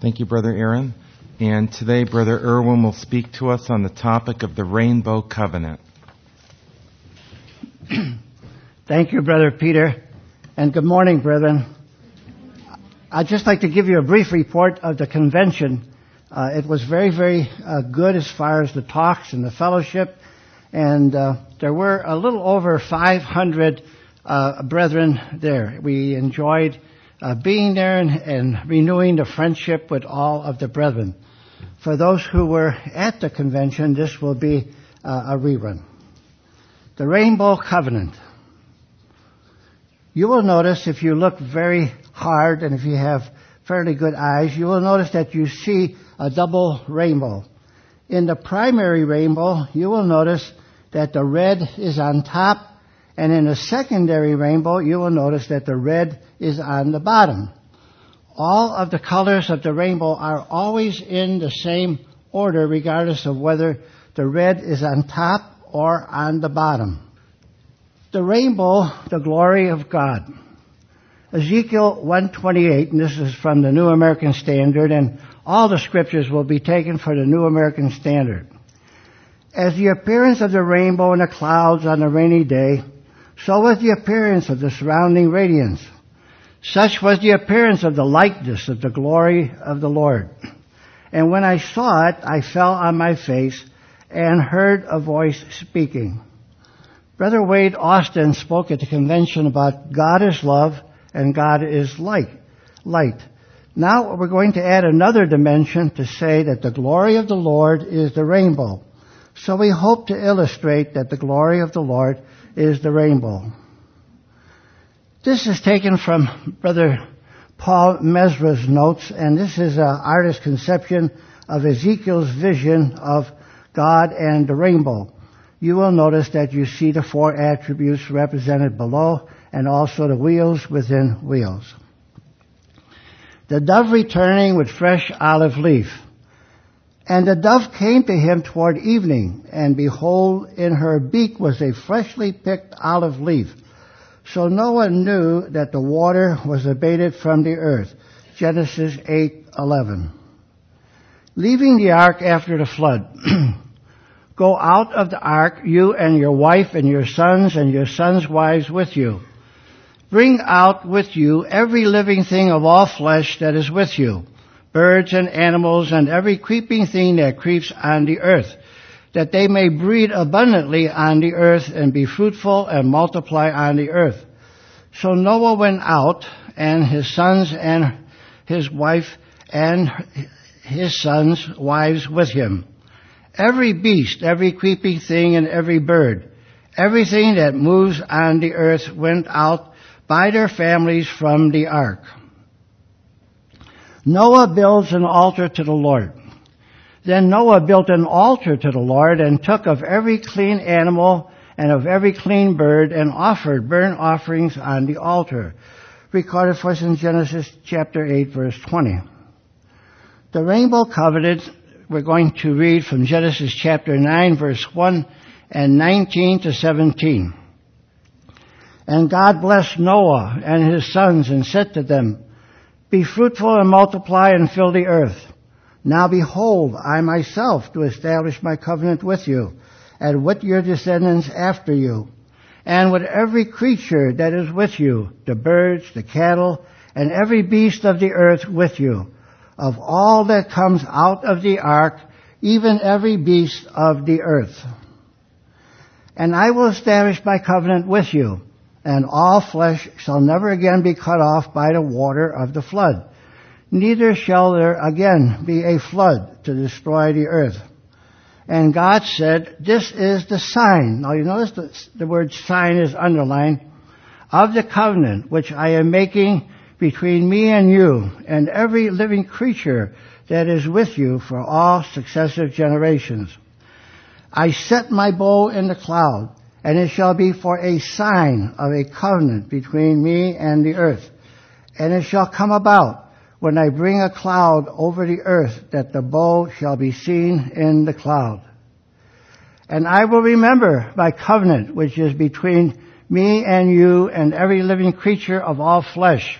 Thank you, Brother Aaron. And today, Brother Irwin will speak to us on the topic of the Rainbow Covenant. Thank you, Brother Peter. And good morning, brethren. I'd just like to give you a brief report of the convention. It was very, very good as far as the talks and the fellowship. And there were a little over 500 brethren there. We enjoyed being there and renewing the friendship with all of the brethren. For those who were at the convention, this will be a rerun. The Rainbow Covenant. You will notice, if you look very hard and if you have fairly good eyes, you will notice that you see a double rainbow. In the primary rainbow, you will notice that the red is on top, and in the secondary rainbow, you will notice that the red is on the bottom. All of the colors of the rainbow are always in the same order, regardless of whether the red is on top or on the bottom. The rainbow, the glory of God. Ezekiel 1:28, and this is from the New American Standard, and all the scriptures will be taken for the New American Standard. As the appearance of the rainbow in the clouds on a rainy day, so was the appearance of the surrounding radiance. Such was the appearance of the likeness of the glory of the Lord. And when I saw it, I fell on my face and heard a voice speaking. Brother Wade Austin spoke at the convention about God is love and God is light. Now we're going to add another dimension to say that the glory of the Lord is the rainbow. So we hope to illustrate that the glory of the Lord is the rainbow. This is taken from Brother Paul Mesra's notes, and this is an artist's conception of Ezekiel's vision of God and the rainbow. You will notice that you see the four attributes represented below and also the wheels within wheels. The dove returning with fresh olive leaf. And the dove came to him toward evening, and behold, in her beak was a freshly picked olive leaf. So Noah knew that the water was abated from the earth. Genesis 8:11. Leaving the ark after the flood. Go out of the ark, you and your wife and your sons' wives with you. Bring out with you every living thing of all flesh that is with you, birds and animals and every creeping thing that creeps on the earth, that they may breed abundantly on the earth and be fruitful and multiply on the earth. So Noah went out, and his sons and his wife and his sons' wives with him. Every beast, every creeping thing, and every bird, everything that moves on the earth went out by their families from the ark. Noah builds an altar to the Lord. Then Noah built an altar to the Lord and took of every clean animal and of every clean bird and offered burnt offerings on the altar. Recorded for us in Genesis chapter 8, verse 20. The Rainbow Covenant, we're going to read from Genesis chapter 9, verse 1 and 19 to 17. And God blessed Noah and his sons and said to them, Be fruitful and multiply and fill the earth. Now behold, I myself do establish my covenant with you, and with your descendants after you, and with every creature that is with you, the birds, the cattle, and every beast of the earth with you, of all that comes out of the ark, even every beast of the earth. And I will establish my covenant with you, and all flesh shall never again be cut off by the water of the flood. Neither shall there again be a flood to destroy the earth. And God said, This is the sign. Now you notice the word sign is underlined, of the covenant which I am making between me and you and every living creature that is with you for all successive generations. I set my bow in the cloud, and it shall be for a sign of a covenant between me and the earth. And it shall come about when I bring a cloud over the earth, that the bow shall be seen in the cloud. And I will remember my covenant, which is between me and you and every living creature of all flesh.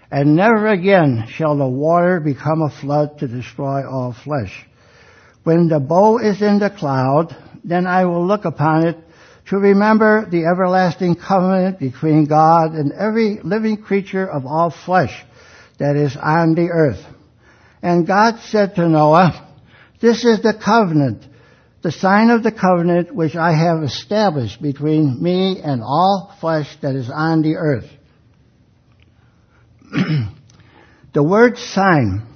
and never again shall the water become a flood to destroy all flesh. When the bow is in the cloud, then I will look upon it to remember the everlasting covenant between God and every living creature of all flesh that is on the earth. And God said to Noah, this is the covenant, the sign of the covenant which I have established between me and all flesh that is on the earth. The word sign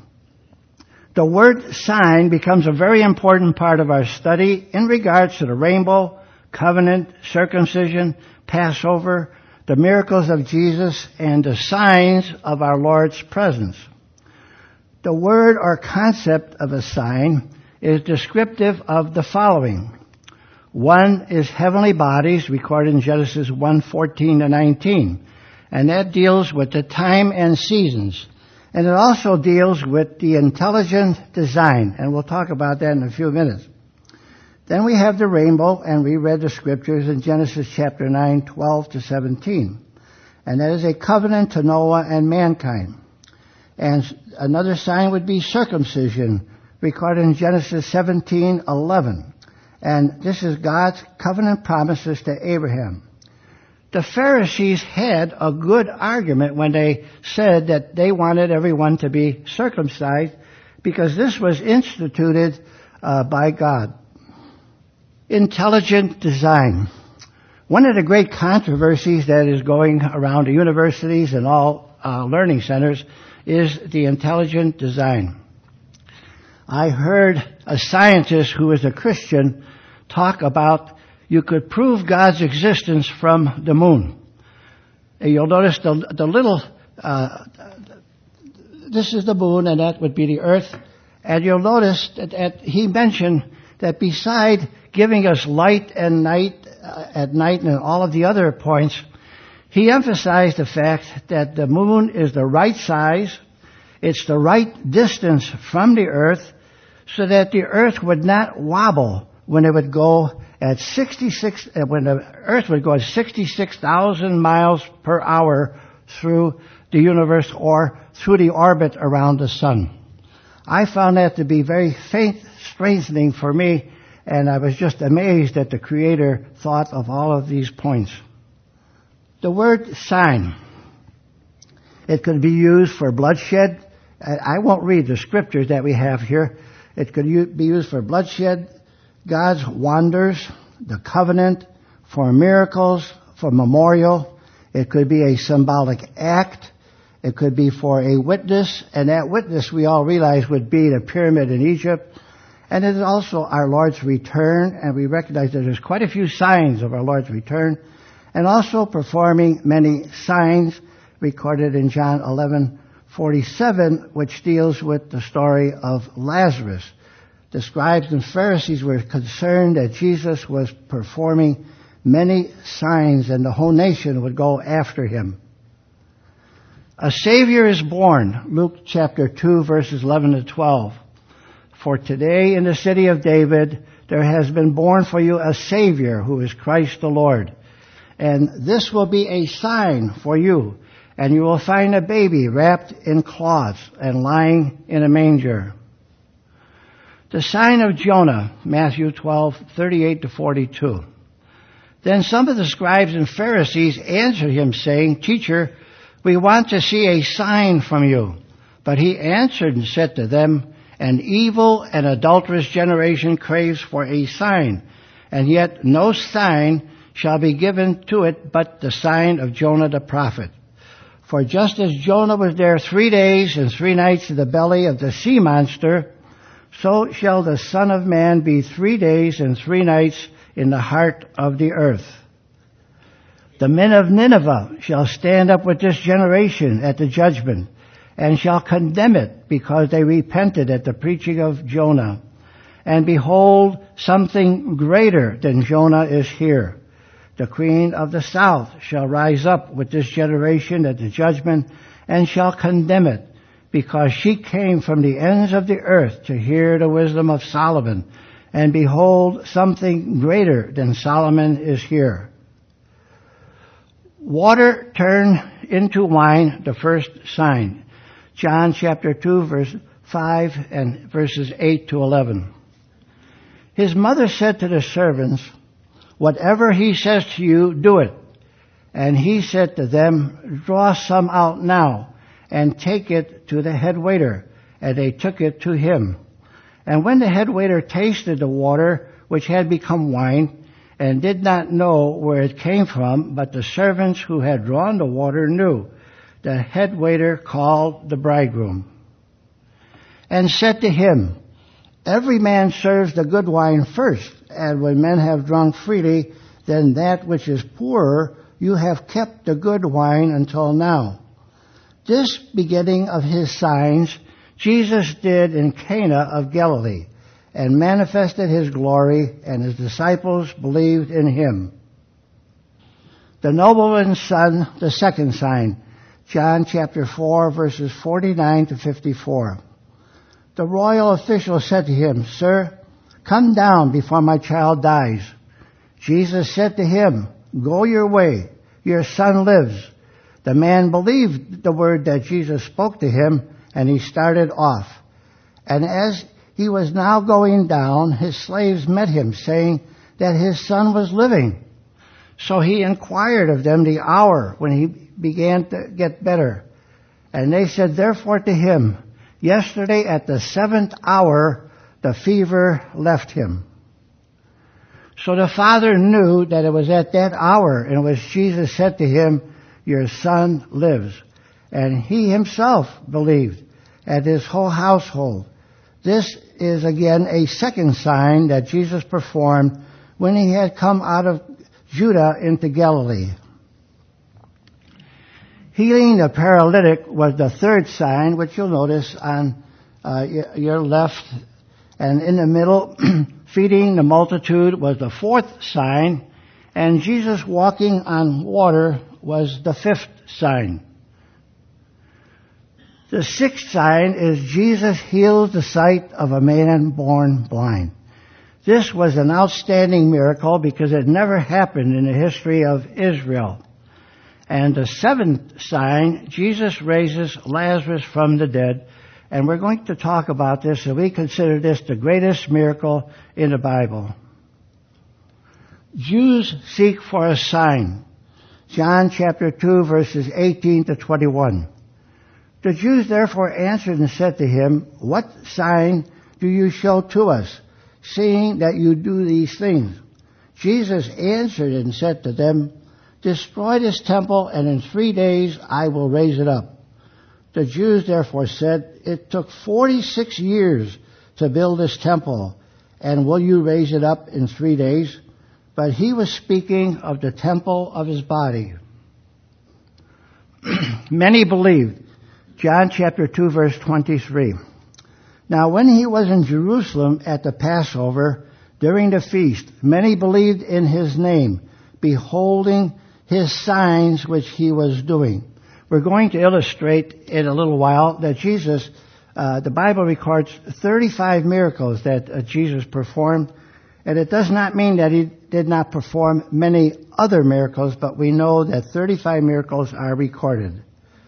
becomes a very important part of our study in regards to the rainbow, covenant, circumcision, Passover, the miracles of Jesus, and the signs of our Lord's presence. The word or concept of a sign is descriptive of the following. One is heavenly bodies, recorded in Genesis 1:14-19, and that deals with the time and seasons. And it also deals with the intelligent design, and we'll talk about that in a few minutes. Then we have the rainbow, and we read the scriptures in Genesis chapter 9:12-17. And that is a covenant to Noah and mankind. And another sign would be circumcision, recorded in Genesis 17:11. And this is God's covenant promises to Abraham. The Pharisees had a good argument when they said that they wanted everyone to be circumcised because this was instituted by God. Intelligent design. One of the great controversies that is going around the universities and all learning centers is the intelligent design. I heard a scientist who is a Christian talk about you could prove God's existence from the moon. And you'll notice the little, this is the moon and that would be the earth. And you'll notice that he mentioned that beside giving us light and night, at night and all of the other points, he emphasized the fact that the moon is the right size, it's the right distance from the earth, so that the earth would not wobble when it would go at 66,000 miles per hour through the universe or through the orbit around the sun. I found that to be very strengthening for me, and I was just amazed that the Creator thought of all of these points. The word sign. It could be used for bloodshed. I won't read the scriptures that we have here. It could be used for bloodshed, God's wonders, the covenant, for miracles, for memorial. It could be a symbolic act. It could be for a witness, and that witness we all realize would be the pyramid in Egypt. And it is also our Lord's return, and we recognize that there's quite a few signs of our Lord's return, and also performing many signs recorded in John 11:47, which deals with the story of Lazarus. The scribes and Pharisees were concerned that Jesus was performing many signs and the whole nation would go after him. A Savior is born, Luke chapter 2, verses 11-12. For today in the city of David there has been born for you a Savior who is Christ the Lord. And this will be a sign for you, and you will find a baby wrapped in cloths and lying in a manger. The sign of Jonah, Matthew 12:38-42. Then some of the scribes and Pharisees answered him, saying, Teacher, we want to see a sign from you. But he answered and said to them, An evil and adulterous generation craves for a sign, and yet no sign shall be given to it but the sign of Jonah the prophet. For just as Jonah was there 3 days and 3 nights in the belly of the sea monster, so shall the Son of Man be 3 days and 3 nights in the heart of the earth. The men of Nineveh shall stand up with this generation at the judgment, and shall condemn it, because they repented at the preaching of Jonah. And behold, something greater than Jonah is here. The queen of the south shall rise up with this generation at the judgment, and shall condemn it, because she came from the ends of the earth to hear the wisdom of Solomon. And behold, something greater than Solomon is here. Water turned into wine, the first sign. John chapter 2, verse 5 and verses 8 to 11. His mother said to the servants, "Whatever he says to you, do it." And he said to them, "Draw some out now and take it to the head waiter." And they took it to him. And when the head waiter tasted the water, which had become wine, and did not know where it came from, but the servants who had drawn the water knew, the head waiter called the bridegroom and said to him, "Every man serves the good wine first, and when men have drunk freely, then that which is poorer, you have kept the good wine until now." This beginning of his signs Jesus did in Cana of Galilee, and manifested his glory, and his disciples believed in him. The nobleman's son, the second sign, John chapter 4, verses 49 to 54. The royal official said to him, "Sir, come down before my child dies." Jesus said to him, "Go your way, your son lives." The man believed the word that Jesus spoke to him, and he started off. And as he was now going down, his slaves met him, saying that his son was living. So he inquired of them the hour when he began to get better. And they said therefore to him, "Yesterday at the 7th hour, the fever left him." So the father knew that it was at that hour in which Jesus said to him, "Your son lives." And he himself believed, and his whole household. This is again a second sign that Jesus performed when he had come out of Judah into Galilee. Healing the paralytic was the third sign, which you'll notice on your left. And in the middle, feeding the multitude was the fourth sign. And Jesus walking on water was the fifth sign. The sixth sign is Jesus heals the sight of a man born blind. This was an outstanding miracle because it never happened in the history of Israel. And the seventh sign, Jesus raises Lazarus from the dead. And we're going to talk about this, and we consider this the greatest miracle in the Bible. Jews seek for a sign. John chapter 2, verses 18 to 21. The Jews therefore answered and said to him, "What sign do you show to us, seeing that you do these things?" Jesus answered and said to them, "Destroy this temple, and in 3 days I will raise it up." The Jews therefore said, "It took 46 years to build this temple, and will you raise it up in 3 days?" But he was speaking of the temple of his body. Many believed. John chapter 2, verse 23. Now when he was in Jerusalem at the Passover, during the feast, many believed in his name, beholding his signs which he was doing. We're going to illustrate in a little while that Jesus, the Bible records 35 miracles that Jesus performed. And it does not mean that he did not perform many other miracles, but we know that 35 miracles are recorded.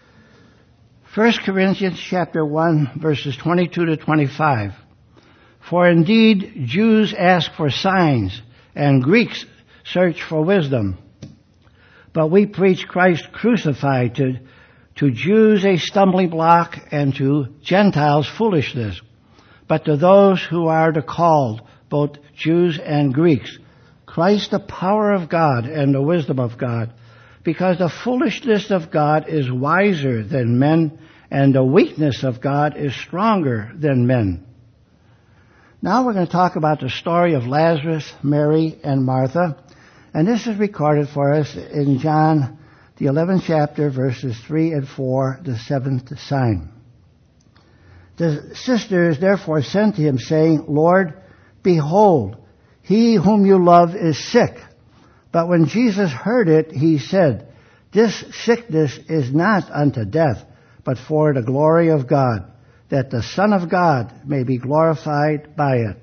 1 Corinthians chapter 1, verses 22 to 25. For indeed Jews ask for signs, and Greeks search for wisdom. But we preach Christ crucified, to Jews a stumbling block, and to Gentiles foolishness. But to those who are the called, both Jews and Greeks, Christ the power of God and the wisdom of God, because the foolishness of God is wiser than men, and the weakness of God is stronger than men. Now we're going to talk about the story of Lazarus, Mary, and Martha, and this is recorded for us in John, the 11th chapter, verses 3 and 4, the seventh sign. The sisters therefore sent to him, saying, "Lord, behold, he whom you love is sick." But when Jesus heard it, he said, "This sickness is not unto death, but for the glory of God, that the Son of God may be glorified by it."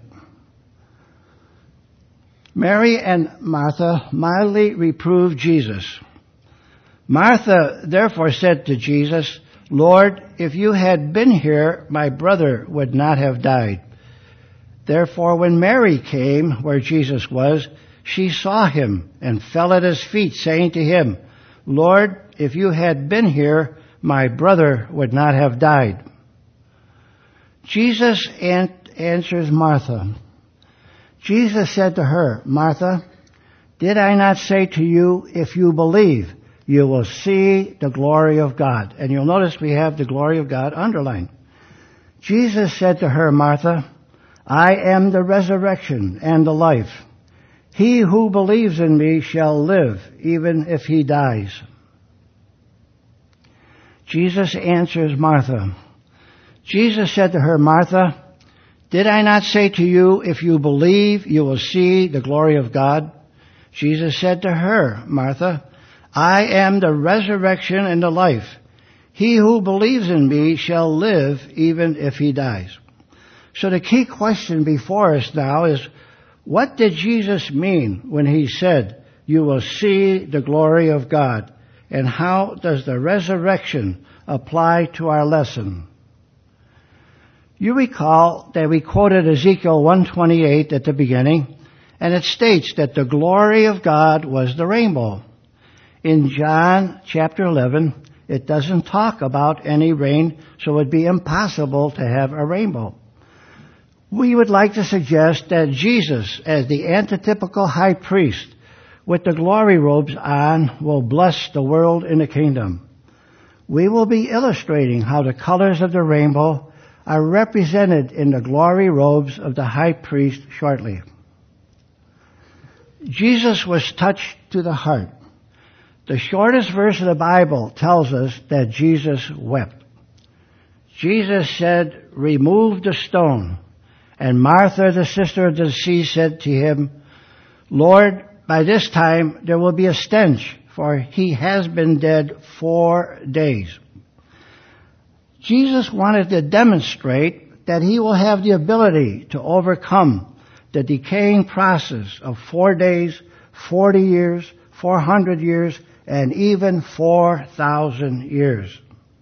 Mary and Martha mildly reproved Jesus. Martha therefore said to Jesus, Lord, if you had been here, my brother would not have died. Therefore, when Mary came where Jesus was, she saw him and fell at his feet, saying to him, Lord, if you had been here, my brother would not have died. Jesus answers Martha. Jesus said to her, Martha, did I not say to you, if you believe, you will see the glory of God? And you'll notice we have the glory of God underlined. Jesus said to her, Martha, I am the resurrection and the life. He who believes in me shall live, even if he dies. Jesus answers Martha. Jesus said to her, Martha, did I not say to you, if you believe, you will see the glory of God? Jesus said to her, Martha, I am the resurrection and the life. He who believes in me shall live even if he dies. So the key question before us now is, what did Jesus mean when he said, you will see the glory of God? And how does the resurrection apply to our lesson? You recall that we quoted Ezekiel 1:28 at the beginning, and it states that the glory of God was the rainbow. In John chapter 11, it doesn't talk about any rain, so it would be impossible to have a rainbow. We would like to suggest that Jesus, as the antitypical high priest with the glory robes on, will bless the world in the kingdom. We will be illustrating how the colors of the rainbow are represented in the glory robes of the high priest shortly. Jesus was touched to the heart. The shortest verse of the Bible tells us that Jesus wept. Jesus said, remove the stone. And Martha, the sister of the deceased, said to him, Lord, by this time there will be a stench, for he has been dead 4 days. Jesus wanted to demonstrate that he will have the ability to overcome the decaying process of 4 days, 40 years, 400 years, and even 4,000 years.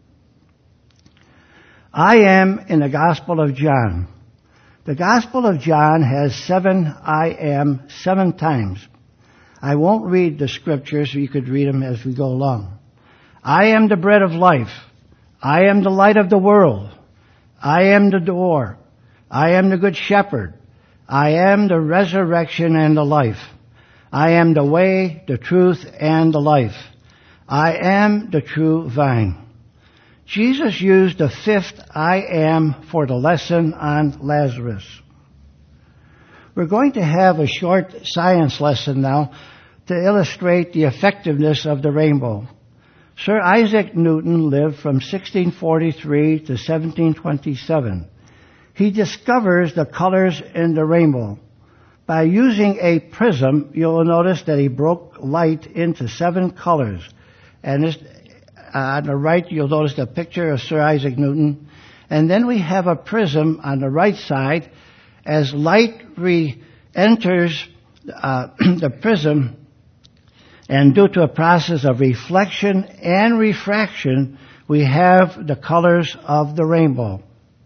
I am in the Gospel of John. The Gospel of John has 7 I am 7 times. I won't read the scriptures, so you could read them as we go along. I am the bread of life. I am the light of the world. I am the door. I am the good shepherd. I am the resurrection and the life. I am the way, the truth, and the life. I am the true vine. Jesus used the 5th I am for the lesson on Lazarus. We're going to have a short science lesson now to illustrate the effectiveness of the rainbow. Sir Isaac Newton lived from 1643 to 1727. He discovers the colors in the rainbow. By using a prism, you'll notice that he broke light into 7 colors. And this, on the right, you'll notice the picture of Sir Isaac Newton. And then we have a prism on the right side. As light enters the prism, and due to a process of reflection and refraction, we have the colors of the rainbow.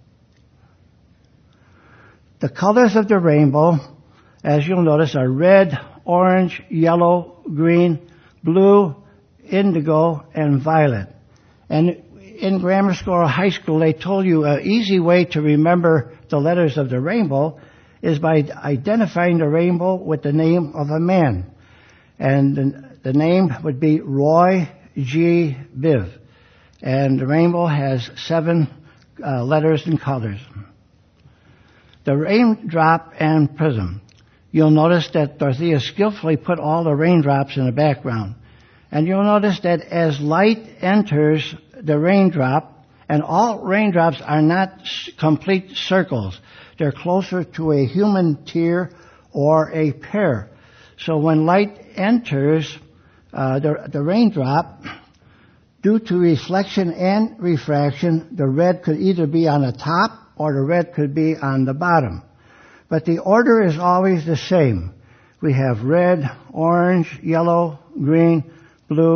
The colors of the rainbow, as you'll notice, are red, orange, yellow, green, blue, indigo, and violet. And in grammar school or high school, they told you an easy way to remember the letters of the rainbow is by identifying the rainbow with the name of a man. And the name would be Roy G. Biv. And the rainbow has 7 letters and colors. The raindrop and prism. You'll notice that Dorothea skillfully put all the raindrops in the background. And you'll notice that as light enters the raindrop, and all raindrops are not complete circles. They're closer to a human tear or a pear. So when light enters the raindrop, due to reflection and refraction, the red could either be on the top or the red could be on the bottom. But the order is always the same. We have red, orange, yellow, green, blue,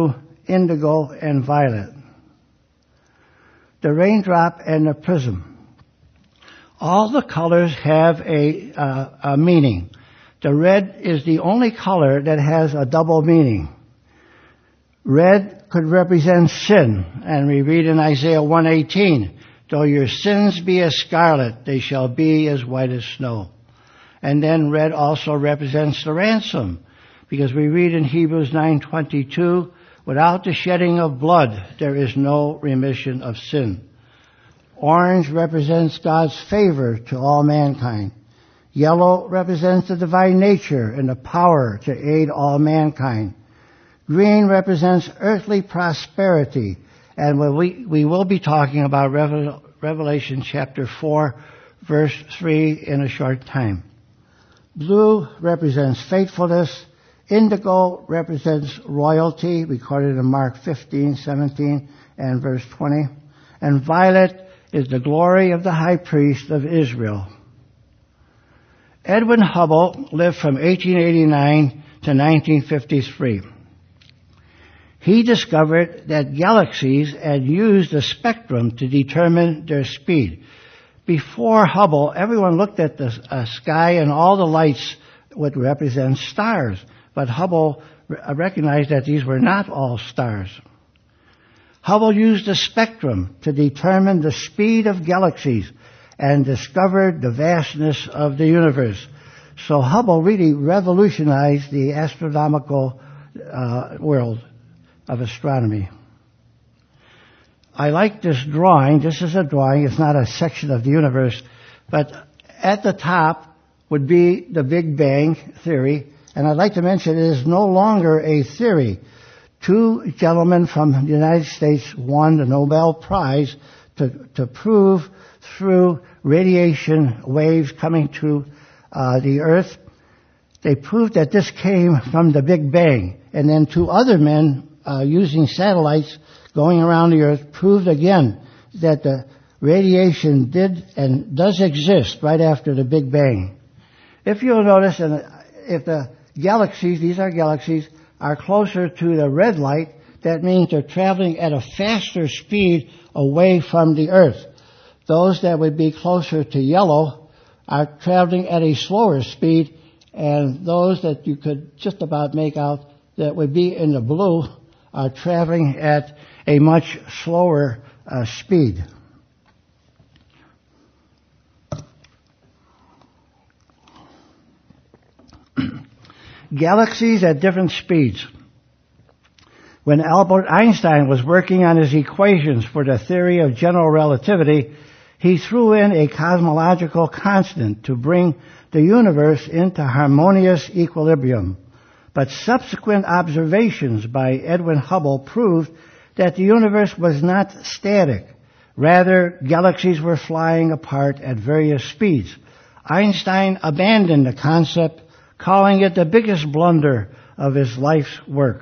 indigo, and violet. The raindrop and the prism. All the colors have a meaning. The red is the only color that has a double meaning. Red could represent sin, and we read in Isaiah 1:18, though your sins be as scarlet, they shall be as white as snow. And then red also represents the ransom, because we read in Hebrews 9:22, without the shedding of blood, there is no remission of sin. Orange represents God's favor to all mankind. Yellow represents the divine nature and the power to aid all mankind. Green represents earthly prosperity, and we will be talking about Revelation chapter 4, verse 3 in a short time. Blue represents faithfulness. Indigo represents royalty, recorded in Mark 15:17 and verse 20. And violet is the glory of the high priest of Israel. Edwin Hubble lived from 1889 to 1953. He discovered that galaxies had used the spectrum to determine their speed. Before Hubble, everyone looked at the sky and all the lights would represent stars. But Hubble recognized that these were not all stars. Hubble used the spectrum to determine the speed of galaxies and discovered the vastness of the universe. So Hubble really revolutionized the astronomical world of astronomy. I like this drawing. This is a drawing. It's not a section of the universe. But at the top would be the Big Bang theory. And I'd like to mention it is no longer a theory. Two gentlemen from the United States won the Nobel Prize to prove through radiation waves coming to the Earth. They proved that this came from the Big Bang. And then two other men using satellites going around the Earth proved again that the radiation did and does exist right after the Big Bang. If you'll notice, if the galaxies, these are galaxies, are closer to the red light, that means they're traveling at a faster speed away from the Earth. Those that would be closer to yellow are traveling at a slower speed, and those that you could just about make out that would be in the blue are traveling at a much slower speed. Galaxies at different speeds. When Albert Einstein was working on his equations for the theory of general relativity, he threw in a cosmological constant to bring the universe into harmonious equilibrium. But subsequent observations by Edwin Hubble proved that the universe was not static. Rather, galaxies were flying apart at various speeds. Einstein abandoned the concept, calling it the biggest blunder of his life's work.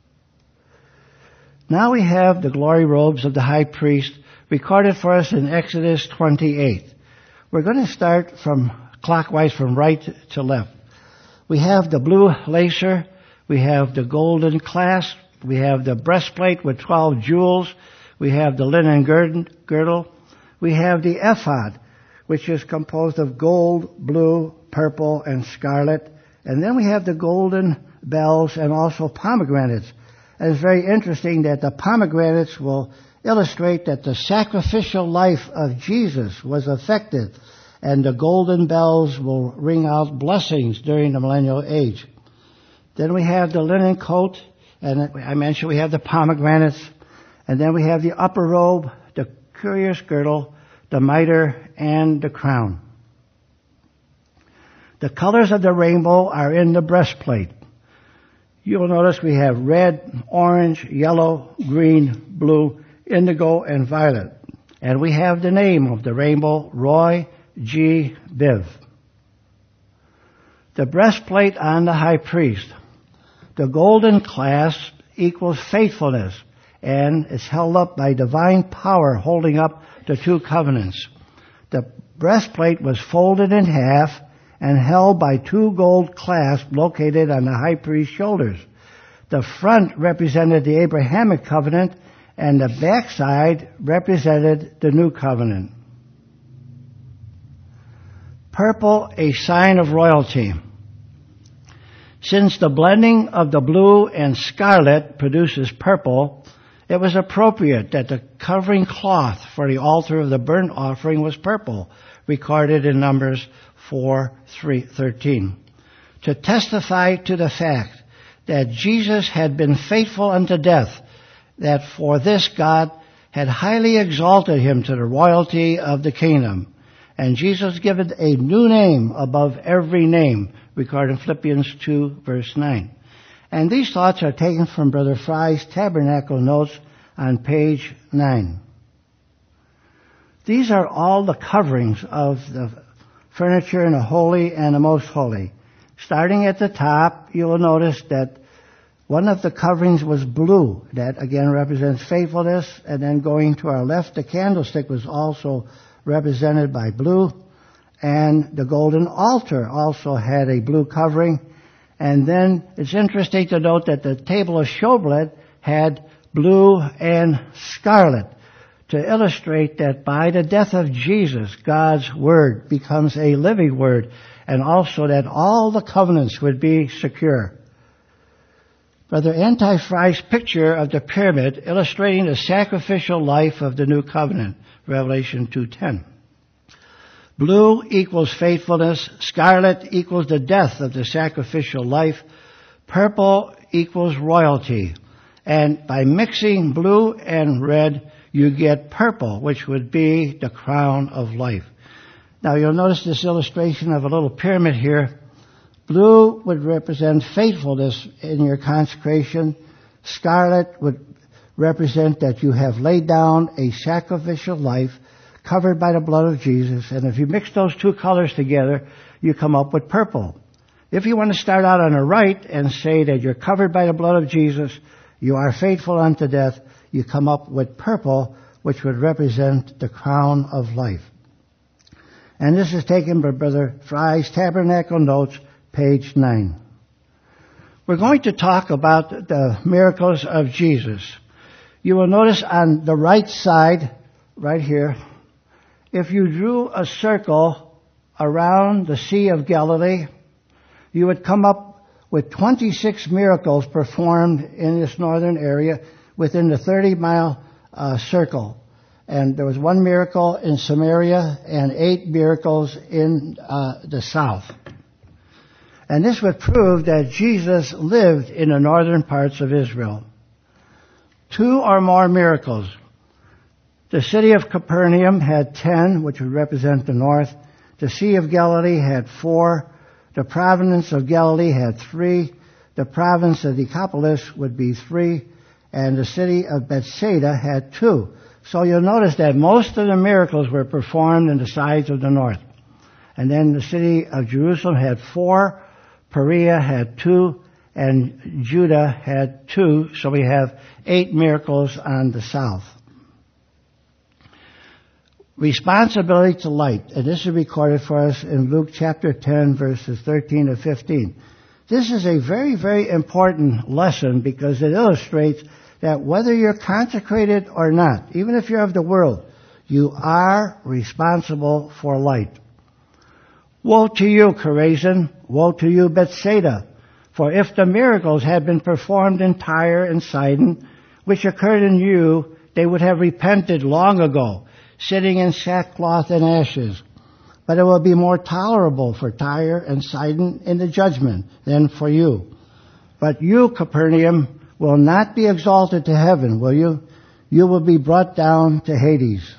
Now we have the glory robes of the high priest recorded for us in Exodus 28. We're going to start from clockwise from right to left. We have the blue lacer, we have the golden clasp, we have the breastplate with 12 jewels, we have the linen girdle, we have the ephod, which is composed of gold, blue, purple, and scarlet, and then we have the golden bells and also pomegranates. And it's very interesting that the pomegranates will illustrate that the sacrificial life of Jesus was affected, and the golden bells will ring out blessings during the millennial age. Then we have the linen coat, and I mentioned we have the pomegranates, and then we have the upper robe, the curious girdle, the mitre, and the crown. The colors of the rainbow are in the breastplate. You'll notice we have red, orange, yellow, green, blue, indigo, and violet. And we have the name of the rainbow, Roy G. Biv. The breastplate on the high priest. The golden clasp equals faithfulness, and it's held up by divine power holding up the two covenants. The breastplate was folded in half and held by two gold clasps located on the high priest's shoulders. The front represented the Abrahamic covenant, and the backside represented the new covenant. Purple, a sign of royalty. Since the blending of the blue and scarlet produces purple, it was appropriate that the covering cloth for the altar of the burnt offering was purple, recorded in Numbers 4:13, to testify to the fact that Jesus had been faithful unto death, that for this God had highly exalted him to the royalty of the kingdom. And Jesus given a new name above every name, recorded in Philippians 2, verse 9. And these thoughts are taken from Brother Fry's Tabernacle Notes on page 9. These are all the coverings of the furniture in the Holy and the Most Holy. Starting at the top, you will notice that one of the coverings was blue. That again represents faithfulness. And then going to our left, the candlestick was also represented by blue. And the golden altar also had a blue covering. And then it's interesting to note that the table of showbread had blue and scarlet, to illustrate that by the death of Jesus, God's word becomes a living word, and also that all the covenants would be secure. Brother Anti-Fry's picture of the pyramid illustrating the sacrificial life of the new covenant, Revelation 2:10. Blue equals faithfulness, scarlet equals the death of the sacrificial life, purple equals royalty. And by mixing blue and red, you get purple, which would be the crown of life. Now you'll notice this illustration of a little pyramid here. Blue would represent faithfulness in your consecration. Scarlet would represent that you have laid down a sacrificial life covered by the blood of Jesus. And if you mix those two colors together, you come up with purple. If you want to start out on the right and say that you're covered by the blood of Jesus, you are faithful unto death, you come up with purple, which would represent the crown of life. And this is taken by Brother Fry's Tabernacle Notes, page 9. We're going to talk about the miracles of Jesus. You will notice on the right side, right here, if you drew a circle around the Sea of Galilee, you would come up with 26 miracles performed in this northern area within the 30-mile circle. And there was one miracle in Samaria and 8 miracles in the south. And this would prove that Jesus lived in the northern parts of Israel. 2 or more miracles. The city of Capernaum had 10, which would represent the north. The Sea of Galilee had 4. The province of Galilee had 3. The province of Decapolis would be 3. And the city of Bethsaida had 2. So you'll notice that most of the miracles were performed in the sides of the north. And then the city of Jerusalem had 4. Perea had 2. And Judah had 2. So we have 8 miracles on the south. Responsibility to light. And this is recorded for us in Luke chapter 10, verses 13 to 15. This is a very, very important lesson because it illustrates that whether you're consecrated or not, even if you're of the world, you are responsible for light. Woe to you, Chorazin! Woe to you, Bethsaida! For if the miracles had been performed in Tyre and Sidon, which occurred in you, they would have repented long ago, sitting in sackcloth and ashes. But it will be more tolerable for Tyre and Sidon in the judgment than for you. But you, Capernaum, will not be exalted to heaven, will you? You will be brought down to Hades.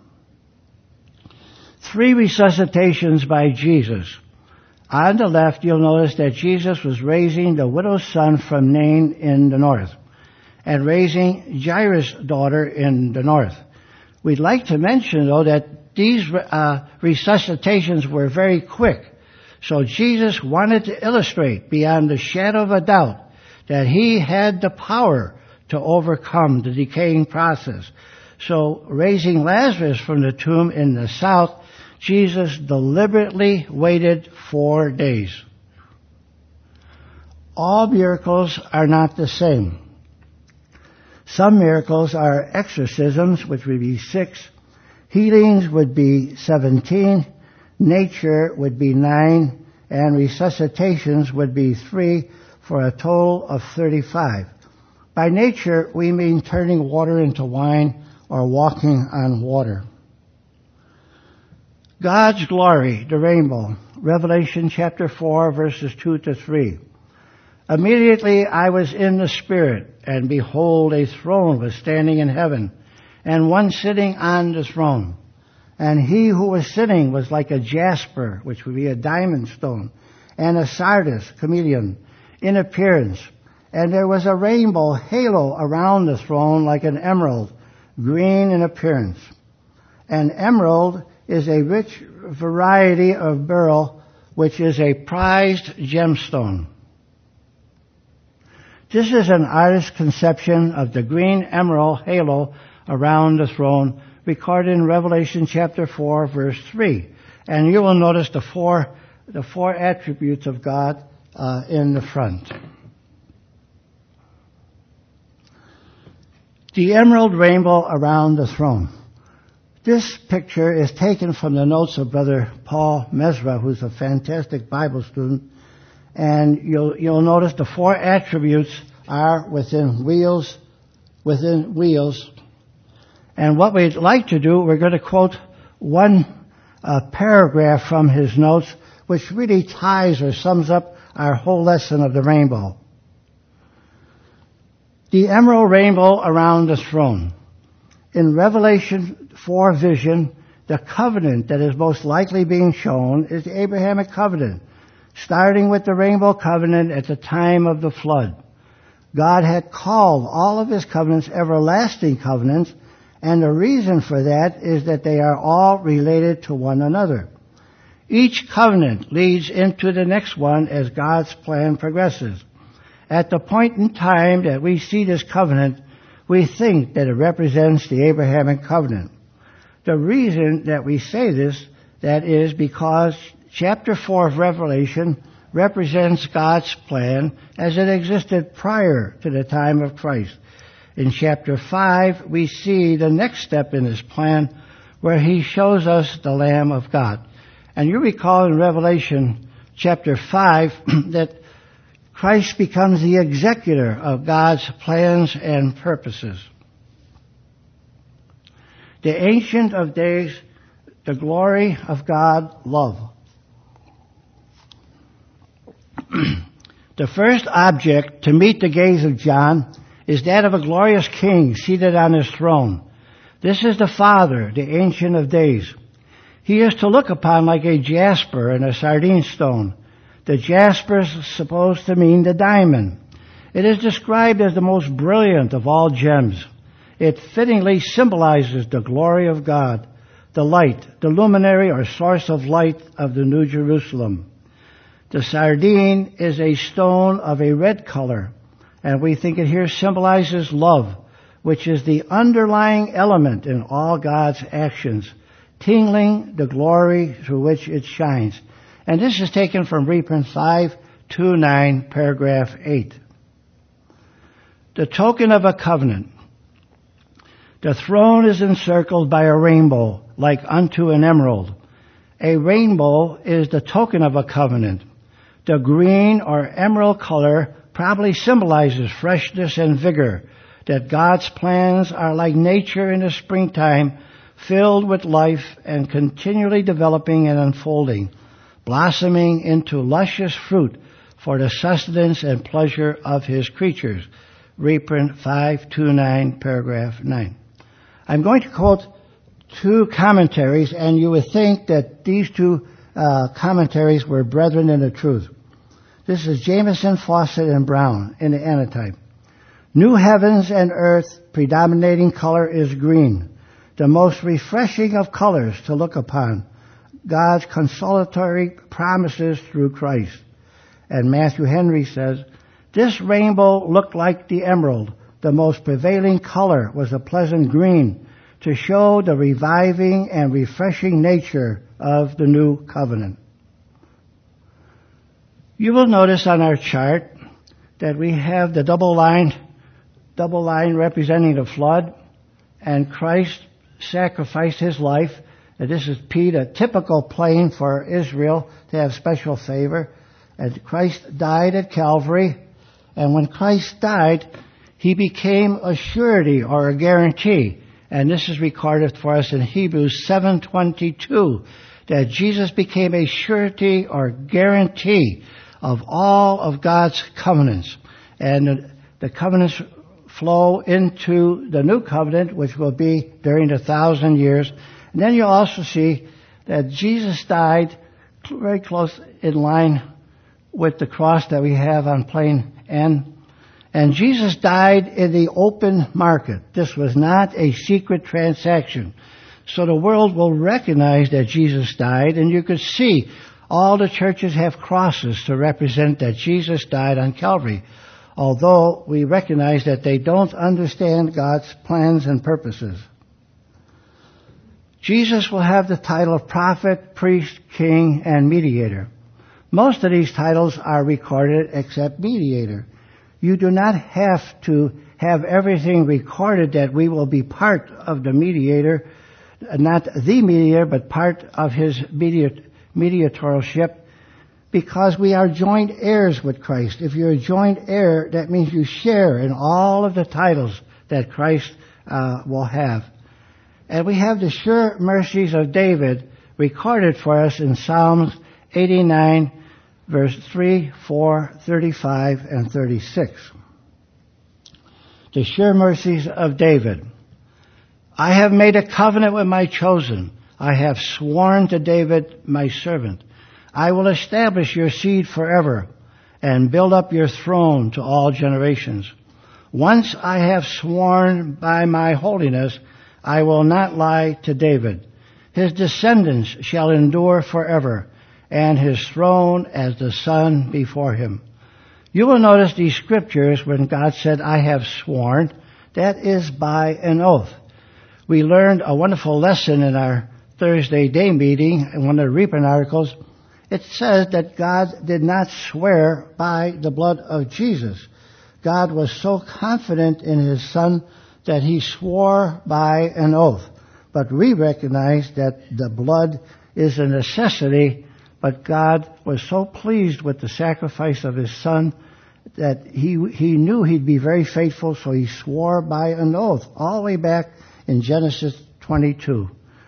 3 resuscitations by Jesus. On the left, you'll notice that Jesus was raising the widow's son from Nain in the north and raising Jairus' daughter in the north. We'd like to mention, though, that these resuscitations were very quick. So Jesus wanted to illustrate beyond the shadow of a doubt that he had the power to overcome the decaying process. So raising Lazarus from the tomb in the south, Jesus deliberately waited 4 days. All miracles are not the same. Some miracles are exorcisms, which would be 6, healings would be 17, nature would be 9, and resuscitations would be 3, for a total of 35. By nature, we mean turning water into wine or walking on water. God's glory, the rainbow, Revelation chapter 4, verses 2 to 3. Immediately I was in the Spirit, and behold, a throne was standing in heaven, and one sitting on the throne. And he who was sitting was like a jasper, which would be a diamond stone, and a sardis, chameleon, in appearance. And there was a rainbow halo around the throne like an emerald, green in appearance. An emerald is a rich variety of beryl, which is a prized gemstone. This is an artist's conception of the green emerald halo around the throne, recorded in Revelation chapter 4, verse 3. And you will notice the four attributes of God in the front. The emerald rainbow around the throne. This picture is taken from the notes of Brother Paul Mesra, who's a fantastic Bible student. And you'll notice the 4 attributes are within wheels. And what we'd like to do, we're going to quote one paragraph from his notes, which really ties or sums up our whole lesson of the rainbow. The emerald rainbow around the throne. In Revelation 4 vision, the covenant that is most likely being shown is the Abrahamic covenant, starting with the rainbow covenant at the time of the flood. God had called all of his covenants everlasting covenants, and the reason for that is that they are all related to one another. Each covenant leads into the next one as God's plan progresses. At the point in time that we see this covenant, we think that it represents the Abrahamic covenant. The reason that we say this, that is because chapter 4 of Revelation represents God's plan as it existed prior to the time of Christ. In chapter 5, we see the next step in his plan where he shows us the Lamb of God. And you recall in Revelation chapter 5 that Christ becomes the executor of God's plans and purposes. The Ancient of Days, the glory of God, love. The first object to meet the gaze of John is that of a glorious king seated on his throne. This is the Father, the Ancient of Days. He is to look upon like a jasper and a sardine stone. The jasper is supposed to mean the diamond. It is described as the most brilliant of all gems. It fittingly symbolizes the glory of God, the light, the luminary or source of light of the New Jerusalem. The sardine is a stone of a red color, and we think it here symbolizes love, which is the underlying element in all God's actions, tingling the glory through which it shines. And this is taken from reprint 529, paragraph 8. The token of a covenant. The throne is encircled by a rainbow, like unto an emerald. A rainbow is the token of a covenant. The green or emerald color probably symbolizes freshness and vigor, that God's plans are like nature in the springtime, filled with life and continually developing and unfolding, blossoming into luscious fruit for the sustenance and pleasure of his creatures. Reprint 529, paragraph 9. I'm going to quote 2 commentaries, and you would think that these 2 commentaries were brethren in the truth. This is Jameson, Fawcett, and Brown in the Annotype. New heavens and earth, predominating color is green, the most refreshing of colors to look upon. God's consolatory promises through Christ. And Matthew Henry says, this rainbow looked like the emerald. The most prevailing color was a pleasant green to show the reviving and refreshing nature of the new covenant. You will notice on our chart that we have the double line representing the flood, and Christ sacrificed his life. And this is Pete, a typical plane for Israel to have special favor. And Christ died at Calvary. And when Christ died, he became a surety or a guarantee. And this is recorded for us in Hebrews 7:22, that Jesus became a surety or guarantee of all of God's covenants. And the covenants flow into the new covenant, which will be during the 1,000 years. And then you'll also see that Jesus died very close in line with the cross that we have on plane N. And Jesus died in the open market. This was not a secret transaction. So the world will recognize that Jesus died, and you could see all the churches have crosses to represent that Jesus died on Calvary, although we recognize that they don't understand God's plans and purposes. Jesus will have the title of prophet, priest, king, and mediator. Most of these titles are recorded except mediator. You do not have to have everything recorded that we will be part of the mediator, not the mediator, but part of his mediatorship, because we are joint heirs with Christ. If you're a joint heir, that means you share in all of the titles that Christ will have. And we have the sure mercies of David recorded for us in Psalms 89, verse 3, 4, 35, and 36. The sure mercies of David. I have made a covenant with my chosen. I have sworn to David, my servant. I will establish your seed forever and build up your throne to all generations. Once I have sworn by my holiness, I will not lie to David. His descendants shall endure forever, and his throne as the sun before him. You will notice these scriptures when God said, I have sworn. That is by an oath. We learned a wonderful lesson in our Thursday day meeting in one of the Reaping articles. It says that God did not swear by the blood of Jesus. God was so confident in his Son that he swore by an oath. But we recognize that the blood is a necessity, but God was so pleased with the sacrifice of his Son that he knew he'd be very faithful, so he swore by an oath all the way back in Genesis 22.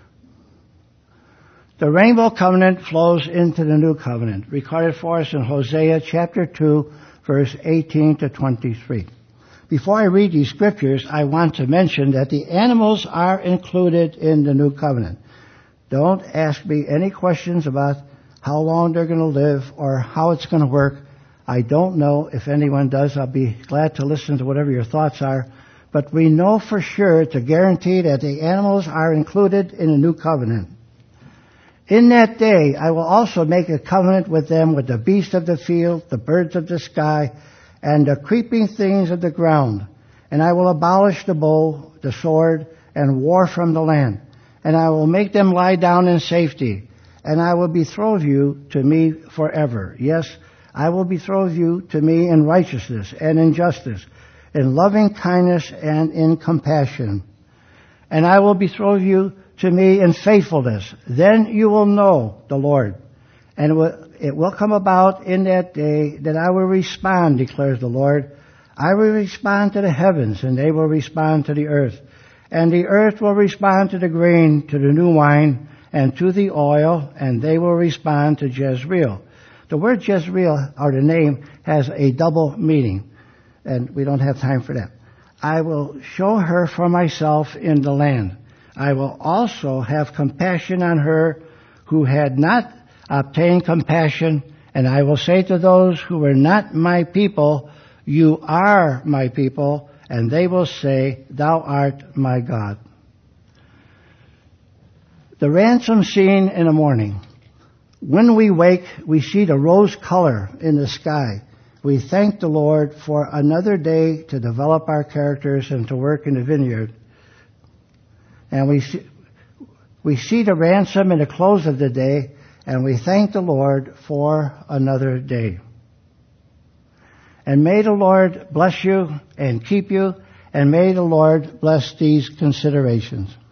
The rainbow covenant flows into the new covenant, recorded for us in Hosea chapter 2, verse 18 to 23. Before I read these scriptures, I want to mention that the animals are included in the new covenant. Don't ask me any questions about how long they're going to live or how it's going to work. I don't know. If anyone does, I'll be glad to listen to whatever your thoughts are. But we know for sure, it's a guarantee, that the animals are included in the new covenant. In that day, I will also make a covenant with them, with the beasts of the field, the birds of the sky, and the creeping things of the ground. And I will abolish the bow, the sword, and war from the land. And I will make them lie down in safety. And I will betroth you to me forever. Yes, I will betroth you to me in righteousness and in justice, in loving kindness and in compassion. And I will betroth you to me in faithfulness. Then you will know the Lord. And it will come about in that day that I will respond, declares the Lord. I will respond to the heavens, and they will respond to the earth. And the earth will respond to the grain, to the new wine, and to the oil, and they will respond to Jezreel. The word Jezreel, or the name, has a double meaning, and we don't have time for that. I will show her for myself in the land. I will also have compassion on her who had not obtained compassion, and I will say to those who were not my people, you are my people, and they will say, thou art my God. The ransom scene in the morning. When we wake, we see the rose color in the sky. We thank the Lord for another day to develop our characters and to work in the vineyard. And we see the ransom in the close of the day, and we thank the Lord for another day. And may the Lord bless you and keep you, and may the Lord bless these considerations.